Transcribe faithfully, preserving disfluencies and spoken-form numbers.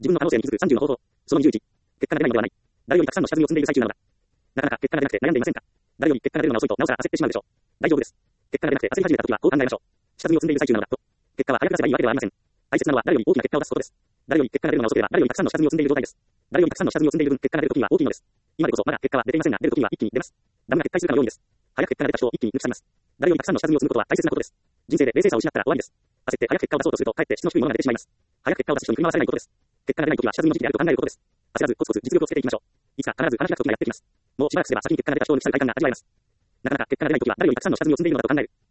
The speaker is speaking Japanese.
自分の可能性に気づくさんじゅうの方法。そのにじゅういち。結果が出ないのではない。誰よりたくさんの下積みを積んでいる最中なのだ。なかなか結果が出なくて悩んでいませんか？誰より結果が出るのが遅いとなおさら焦ってしまうでしょう。大丈夫です。結果が出なくて焦り始めた時はこう考えましょう。下積みを積んでいる最中なのだと。結果は早く出せばいいわけではありません。大切なのは誰より大きな結果を出すことです。誰より結果が出るのが遅ければ誰よりたくさんの下積みを積んでいる状態です。誰よりたくさんの下積みを積んでいる分結果が出る時には大きいのです。今でこそまだ結果は出ていませんが出る時には一気に出ます。ダメが撤退するかのようにです。早く結果が出た人を一気に抜き去ります。誰よりたくさんの下積みを積むことは大切なことです。人生で冷静さを失ったら終わりです。焦って早く結果を出そうとするとかえって質の低いものが出てしまいます。早く結果を出す人に振り回されないことです。結果が出ない時は下積みの時期であると考えることです。焦らずコツコツ実力をつけていきましょう。いつか必ず話が時がやってきます。もうしばらくすれば先に結果が出た人を抜き去る快感が味わえます。なかなか結果が出ない時は誰よりたくさんの下積みを積んでいるのだと考える。